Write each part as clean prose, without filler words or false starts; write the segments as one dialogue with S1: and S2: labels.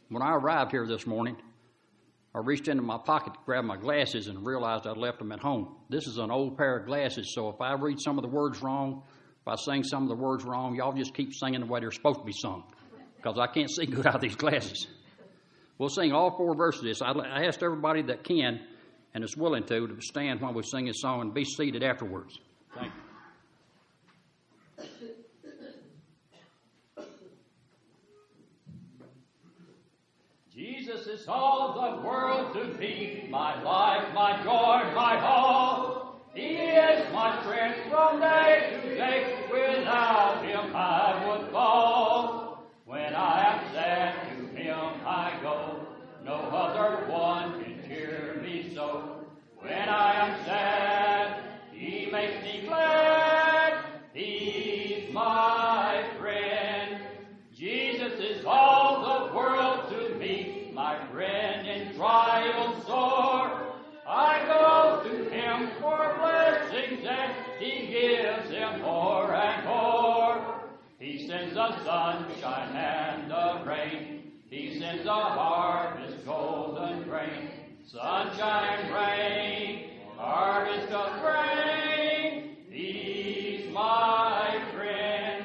S1: When I arrived here this morning, I reached into my pocket to grab my glasses and realized I'd left them at home. This is an old pair of glasses, so if I read some of the words wrong, if I sing some of the words wrong, y'all just keep singing the way they're supposed to be sung, because I can't see good out of these glasses. We'll sing all 4 verses of this. I asked everybody that can and is willing to stand while we sing this song and be seated afterwards. Thank you. Jesus is all the world to me, my life, my joy, my all. He is my strength from day to day. Without him I would fall. When I am sad, to him I go. No other one can cheer me so. When I am sad, he makes me glad. He's my friend. Jesus is all the world to me, my friend in trial sore. I go to him for blessings, and he gives them more and more. He sends the sunshine and the rain. He sends the harvest, golden grain. Sunshine, rain, harvest of grain. He's my friend.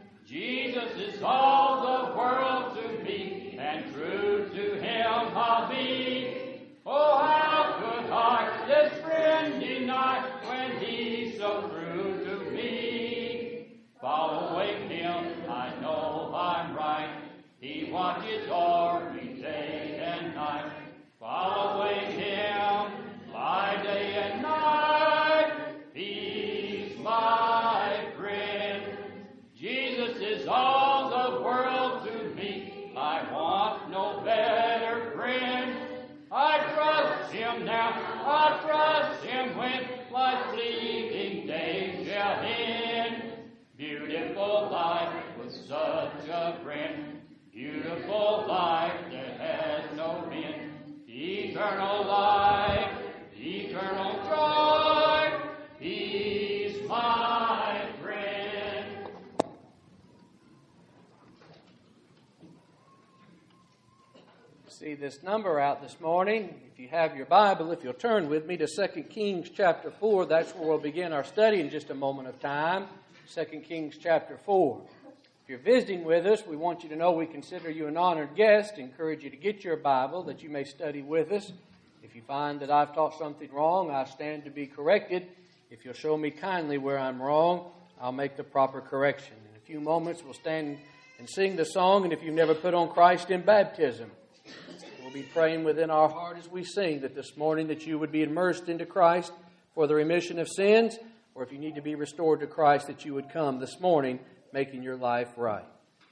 S1: Jesus is all the world to me, and true to him I'll be. Oh, how could I this friend deny when he's so true to me? Following him, I know I'm right. He watches o'er me day and night. Following him, by day and night, he's my friend. Jesus is all the world to me. I want no better friend. I trust him now. I trust him when life's fleeting days shall end. Beautiful life with such a friend. Beautiful life that has no end. Eternal life, eternal joy. He's my friend.
S2: See this number out this morning. If you have your Bible, if you'll turn with me to 2 Kings chapter 4, that's where we'll begin our study in just a moment of time. 2 Kings chapter 4. If you're visiting with us, we want you to know we consider you an honored guest. Encourage you to get your Bible that you may study with us. If you find that I've taught something wrong, I stand to be corrected. If you'll show me kindly where I'm wrong, I'll make the proper correction. In a few moments, we'll stand and sing the song, and if you've never put on Christ in baptism, we'll be praying within our heart as we sing that this morning that you would be immersed into Christ for the remission of sins, or if you need to be restored to Christ, that you would come this morning making your life right.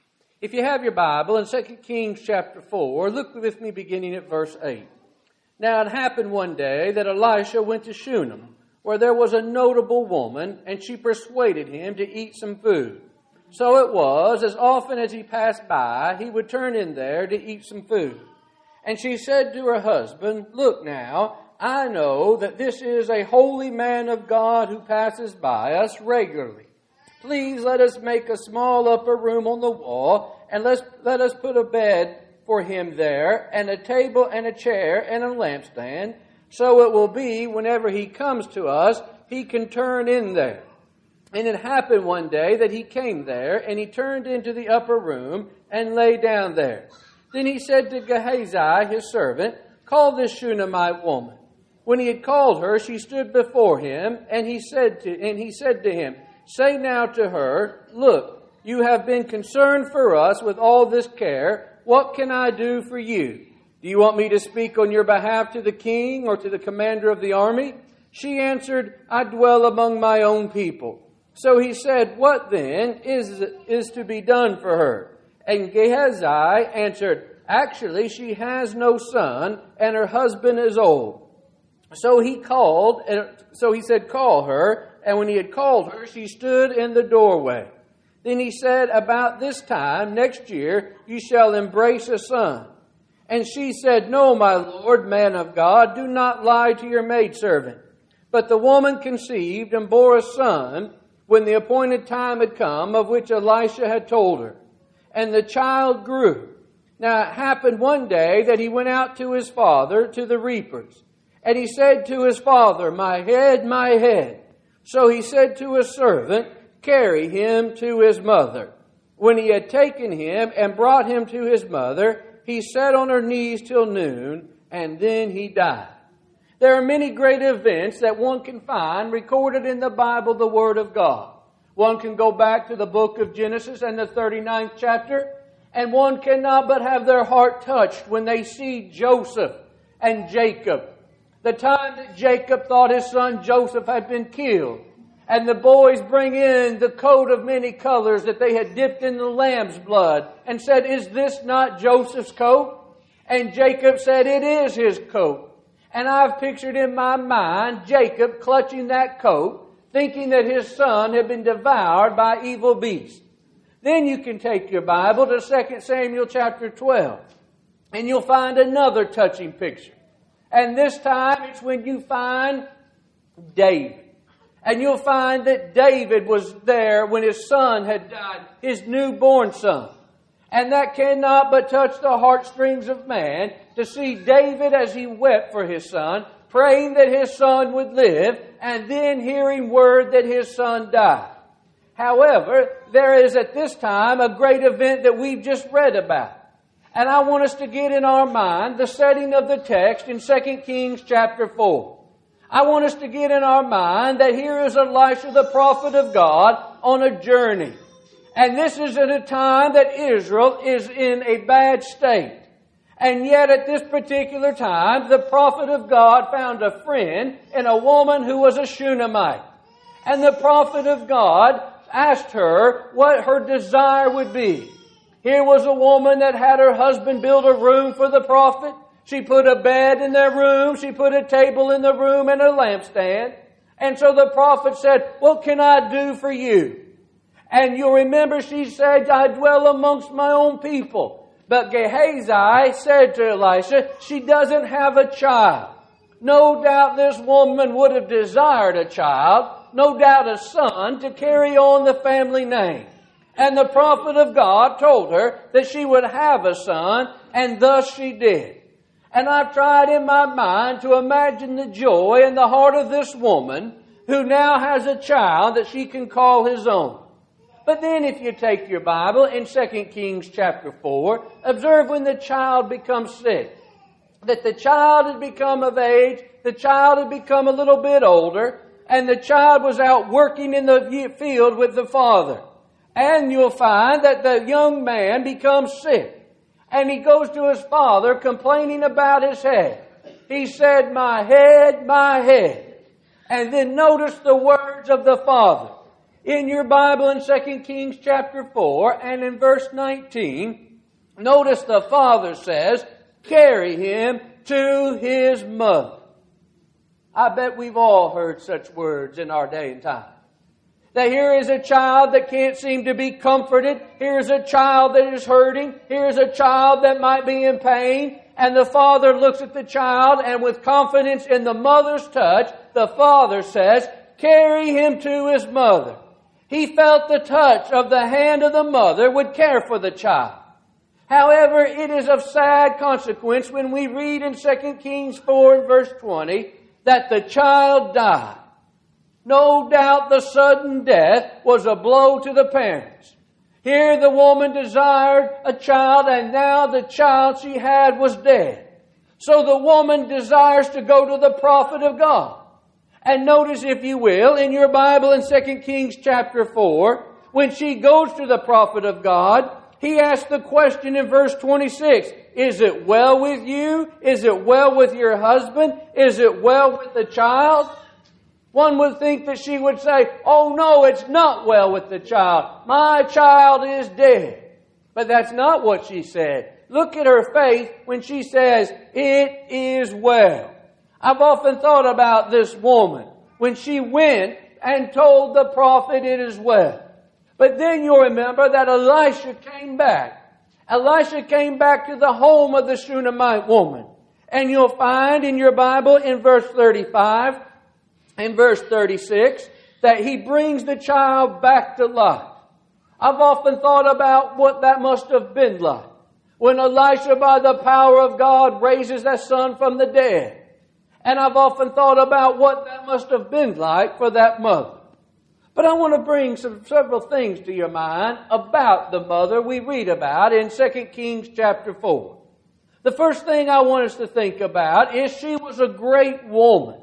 S2: If you have your Bible in 2 Kings chapter 4, look with me beginning at verse 8. Now it happened one day that Elisha went to Shunem, where there was a notable woman, and she persuaded him to eat some food. So it was, as often as he passed by, he would turn in there to eat some food. And she said to her husband, "Look now, I know that this is a holy man of God who passes by us regularly. Please let us make a small upper room on the wall, and let us put a bed for him there, and a table and a chair and a lampstand, so it will be whenever he comes to us, he can turn in there." And it happened one day that he came there, and he turned into the upper room and lay down there. Then he said to Gehazi, his servant, "Call this Shunammite woman." When he had called her, she stood before him, and he said to him, "Say now to her, look, you have been concerned for us with all this care. What can I do for you? Do you want me to speak on your behalf to the king or to the commander of the army?" She answered, "I dwell among my own people." So he said, "What then is to be done for her?" And Gehazi answered, "Actually, she has no son, and her husband is old." So he said, "Call her." And when he had called her, she stood in the doorway. Then he said, "About this time next year you shall embrace a son." And she said, "No, my lord, man of God, do not lie to your maidservant." But the woman conceived and bore a son when the appointed time had come, of which Elisha had told her. And the child grew. Now it happened one day that he went out to his father, to the reapers. And he said to his father, my head, my head. So he said to his servant, carry him to his mother. When he had taken him and brought him to his mother, he sat on her knees till noon, and then he died. There are many great events that one can find recorded in the Bible, the Word of God. One can go back to the book of Genesis and the 39th chapter, and one cannot but have their heart touched when they see Joseph and Jacob. The time that Jacob thought his son Joseph had been killed, and the boys bring in the coat of many colors that they had dipped in the lamb's blood and said, is this not Joseph's coat? And Jacob said, it is his coat. And I've pictured in my mind Jacob clutching that coat, thinking that his son had been devoured by evil beasts. Then you can take your Bible to 2 Samuel chapter 12, and you'll find another touching picture. And this time it's when you find David. And you'll find that David was there when his son had died, his newborn son. And that cannot but touch the heartstrings of man to see David as he wept for his son, praying that his son would live, and then hearing word that his son died. However, there is at this time a great event that we've just read about. And I want us to get in our mind the setting of the text in 2 Kings chapter 4. I want us to get in our mind that here is Elisha, the prophet of God, on a journey. And this is at a time that Israel is in a bad state. And yet at this particular time, the prophet of God found a friend in a woman who was a Shunammite. And the prophet of God asked her what her desire would be. Here was a woman that had her husband build a room for the prophet. She put a bed in their room. She put a table in the room and a lampstand. And so the prophet said, what can I do for you? And you'll remember she said, I dwell amongst my own people. But Gehazi said to Elisha, she doesn't have a child. No doubt this woman would have desired a child, no doubt a son, to carry on the family name. And the prophet of God told her that she would have a son, and thus she did. And I've tried in my mind to imagine the joy in the heart of this woman who now has a child that she can call his own. But then if you take your Bible in 2 Kings chapter 4, observe when the child becomes sick. That the child had become of age, the child had become a little bit older, and the child was out working in the field with the father. And you'll find that the young man becomes sick. And he goes to his father complaining about his head. He said, my head, my head. And then notice the words of the father. In your Bible in 2 Kings chapter 4 and in verse 19, notice the father says, carry him to his mother. I bet we've all heard such words in our day and time. That here is a child that can't seem to be comforted. Here's a child that is hurting. Here's a child that might be in pain. And the father looks at the child, and with confidence in the mother's touch, the father says, carry him to his mother. He felt the touch of the hand of the mother would care for the child. However, it is of sad consequence when we read in 2 Kings 4 and verse 20 that the child died. No doubt the sudden death was a blow to the parents. Here the woman desired a child, and now the child she had was dead. So the woman desires to go to the prophet of God. And notice, if you will, in your Bible in 2 Kings chapter 4, when she goes to the prophet of God, he asks the question in verse 26, is it well with you? Is it well with your husband? Is it well with the child? One would think that she would say, oh no, it's not well with the child. My child is dead. But that's not what she said. Look at her faith when she says, it is well. I've often thought about this woman when she went and told the prophet it is well. But then you'll remember that Elisha came back. Elisha came back to the home of the Shunammite woman. And you'll find in your Bible in verse 35 and verse 36 that he brings the child back to life. I've often thought about what that must have been like. when Elisha, by the power of God, raises that son from the dead. And I've often thought about what that must have been like for that mother. But I want to bring several things to your mind about the mother we read about in 2 Kings chapter 4. The first thing I want us to think about is she was a great woman.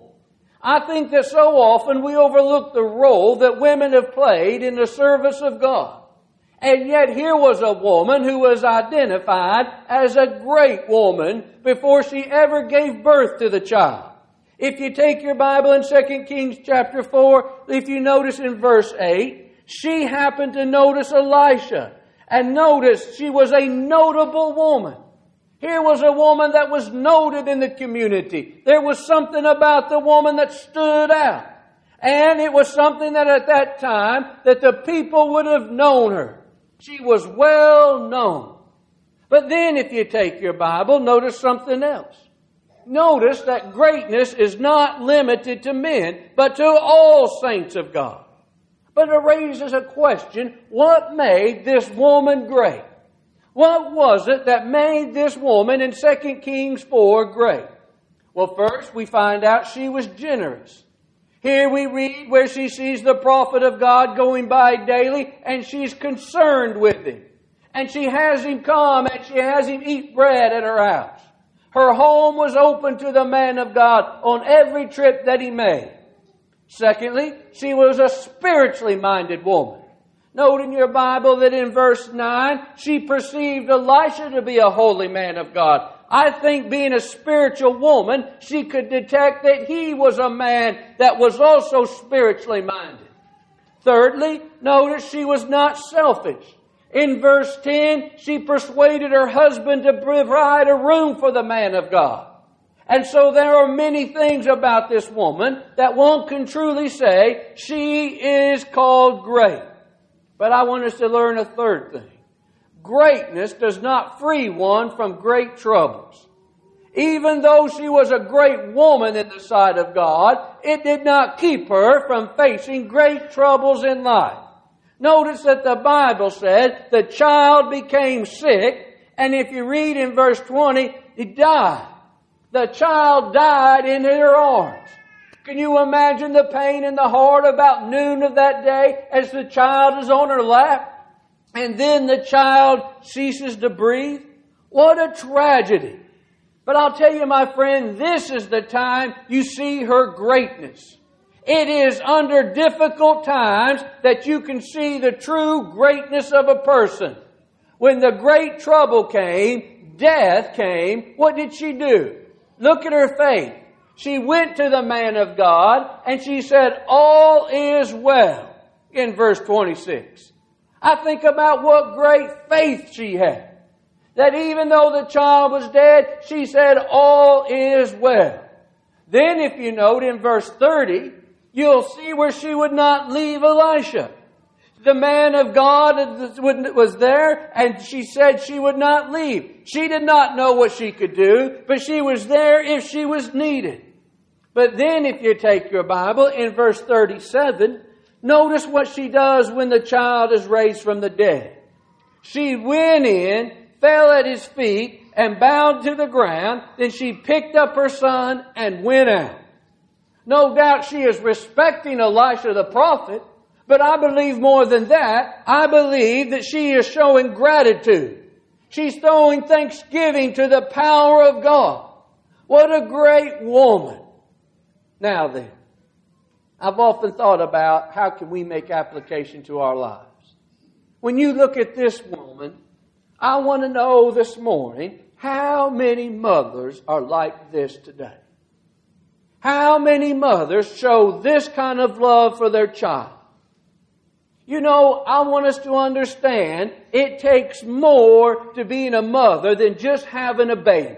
S2: I think that so often we overlook the role that women have played in the service of God. And yet here was a woman who was identified as a great woman before she ever gave birth to the child. If you take your Bible in 2 Kings chapter 4, if you notice in verse 8, she happened to notice Elisha. And notice she was a notable woman. Here was a woman that was noted in the community. There was something about the woman that stood out. And it was something that at that time that the people would have known her. She was well known. But then if you take your Bible, notice something else. Notice that greatness is not limited to men, but to all saints of God. But it raises a question, what made this woman great? What was it that made this woman in 2 Kings 4 great? Well, first we find out she was generous. Here we read where she sees the prophet of God going by daily, and she's concerned with him. And she has him come, and she has him eat bread at her house. Her home was open to the man of God on every trip that he made. Secondly, she was a spiritually minded woman. Note in your Bible that in verse 9, she perceived Elisha to be a holy man of God. I think being a spiritual woman, she could detect that he was a man that was also spiritually minded. Thirdly, notice she was not selfish. In verse 10, she persuaded her husband to provide a room for the man of God. And so there are many things about this woman that one can truly say she is called great. But I want us to learn a third thing. Greatness does not free one from great troubles. Even though she was a great woman in the sight of God, it did not keep her from facing great troubles in life. Notice that the Bible said the child became sick, and if you read in verse 20, he died. The child died in her arms. Can you imagine the pain in the heart about noon of that day as the child is on her lap? And then the child ceases to breathe? What a tragedy. But I'll tell you, my friend, this is the time you see her greatness. It is under difficult times that you can see the true greatness of a person. When the great trouble came, death came, what did she do? Look at her faith. She went to the man of God and she said, all is well, in verse 26. I think about what great faith she had. That even though the child was dead, she said, all is well. Then if you note in verse 30, you'll see where she would not leave Elisha. The man of God was there, and she said she would not leave. She did not know what she could do, but she was there if she was needed. But then if you take your Bible, in verse 37, notice what she does when the child is raised from the dead. She went in, fell at his feet, and bowed to the ground. Then she picked up her son and went out. No doubt she is respecting Elisha the prophet, but I believe more than that. I believe that she is showing gratitude. She's throwing thanksgiving to the power of God. What a great woman. Now then, I've often thought about how can we make application to our lives. When you look at this woman, I want to know this morning, how many mothers are like this today? How many mothers show this kind of love for their child? You know, I want us to understand it takes more to being a mother than just having a baby.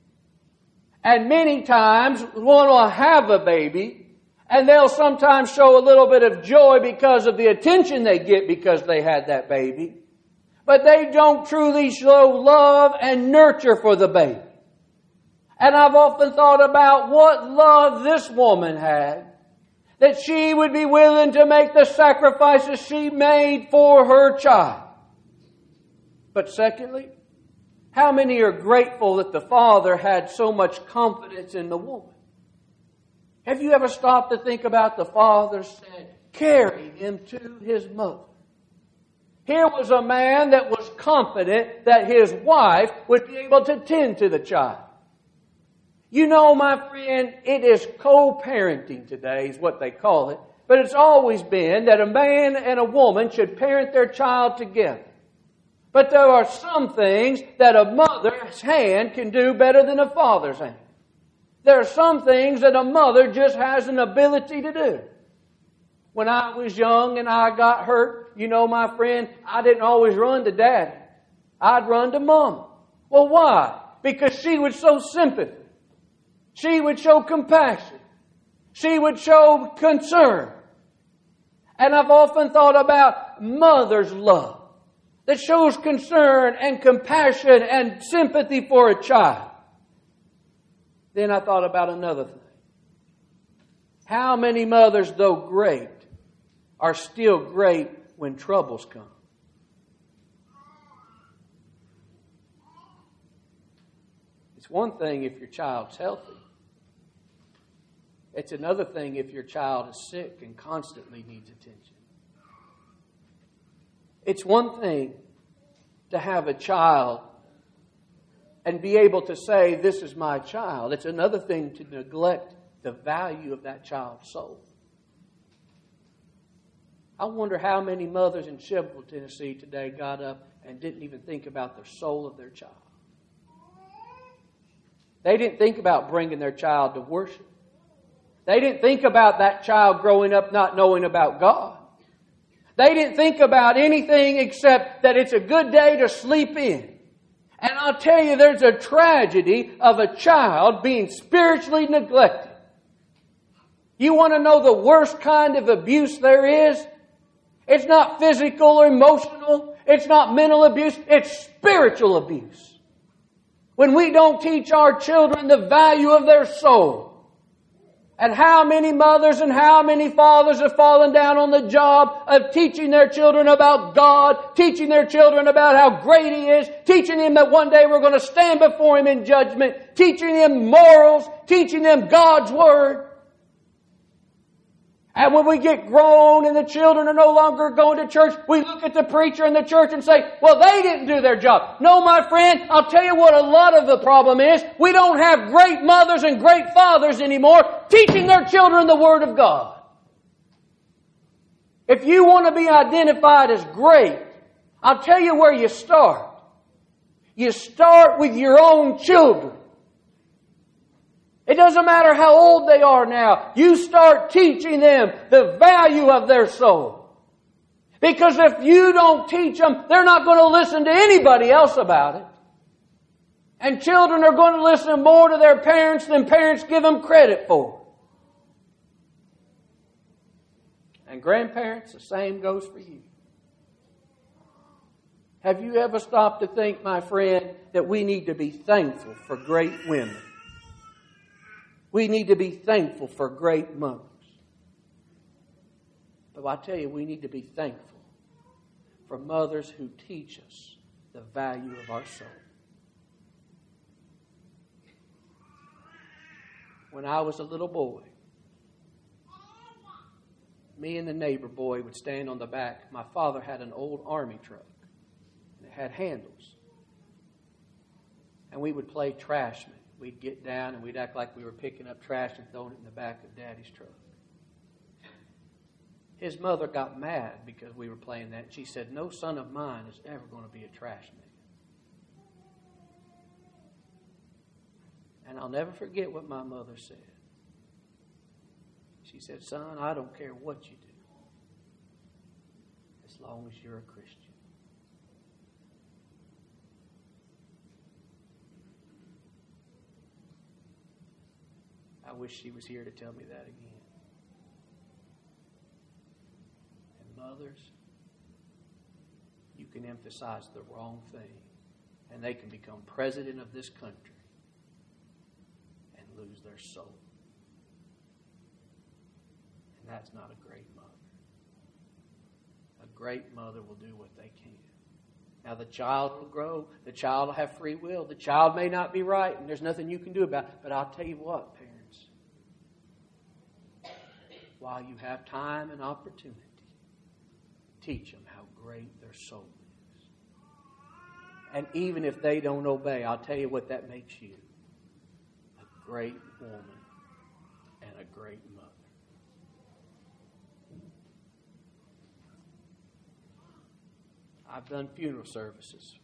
S2: And many times one will have a baby and they'll sometimes show a little bit of joy because of the attention they get because they had that baby. But they don't truly show love and nurture for the baby. And I've often thought about what love this woman had, that she would be willing to make the sacrifices she made for her child. But secondly, How many are grateful that the father had so much confidence in the woman? Have you ever stopped to think about the father carrying him to his mother? Here was a man that was confident that his wife would be able to tend to the child. You know, my friend, it is co-parenting today is what they call it. But it's always been that a man and a woman should parent their child together. But there are some things that a mother's hand can do better than a father's hand. There are some things that a mother just has an ability to do. When I was young and I got hurt, you know, my friend, I didn't always run to Daddy. I'd run to Mama. Well, why? Because she would show sympathy. She would show compassion. She would show concern. And I've often thought about mother's love that shows concern and compassion and sympathy for a child. Then I thought about another thing. How many mothers, though great, are still great when troubles come? It's one thing if your child's healthy. It's another thing if your child is sick and constantly needs attention. It's one thing to have a child and be able to say, this is my child. It's another thing to neglect the value of that child's soul. I wonder how many mothers in Shelbyville, Tennessee today got up and didn't even think about the soul of their child. They didn't think about bringing their child to worship. They didn't think about that child growing up not knowing about God. They didn't think about anything except that it's a good day to sleep in. And I'll tell you, there's a tragedy of a child being spiritually neglected. You want to know the worst kind of abuse there is? It's not physical or emotional. It's not mental abuse. It's spiritual abuse. When we don't teach our children the value of their soul. And how many mothers and how many fathers have fallen down on the job of teaching their children about God, teaching their children about how great He is, teaching them that one day we're going to stand before Him in judgment, teaching them morals, teaching them God's Word. And when we get grown and the children are no longer going to church, we look at the preacher in the church and say, well, they didn't do their job. No, my friend, I'll tell you what a lot of the problem is. We don't have great mothers and great fathers anymore teaching their children the Word of God. If you want to be identified as great, I'll tell you where you start. You start with your own children. It doesn't matter how old they are now. You start teaching them the value of their soul. Because if you don't teach them, they're not going to listen to anybody else about it. And children are going to listen more to their parents than parents give them credit for. And grandparents, the same goes for you. Have you ever stopped to think, my friend, that we need to be thankful for great women? We need to be thankful for great mothers. But I tell you, we need to be thankful for mothers who teach us the value of our soul. When I was a little boy, me and the neighbor boy would stand on the back. My father had an old army truck. And it had handles. And we would play trashman. We'd get down and we'd act like we were picking up trash and throwing it in the back of Daddy's truck. His mother got mad because we were playing that. She said, no son of mine is ever going to be a trash man. And I'll never forget what my mother said. She said, son, I don't care what you do, as long as you're a Christian. I wish she was here to tell me that again. And mothers, you can emphasize the wrong thing, and they can become president of this country and lose their soul. And that's not a great mother. A great mother will do what they can Now the child will grow. The child will have free will. The child may not be right, and there's nothing you can do about it. But I'll tell you what, parents. While you have time and opportunity, teach them how great their soul is. And even if they don't obey, I'll tell you what that makes you. A great woman and a great mother. I've done funeral services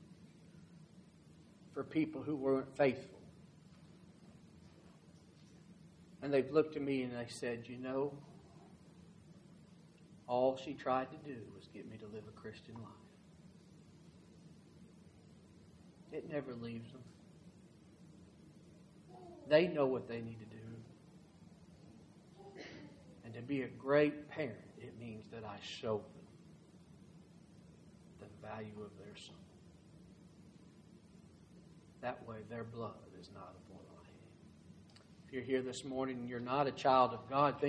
S2: for people who weren't faithful. And they've looked at me and they said, you know, all she tried to do was get me to live a Christian life. It never leaves them. They know what they need to do. And to be a great parent, it means that I show them the value of their soul. That way their blood is not upon my hand. If you're here this morning and you're not a child of God, think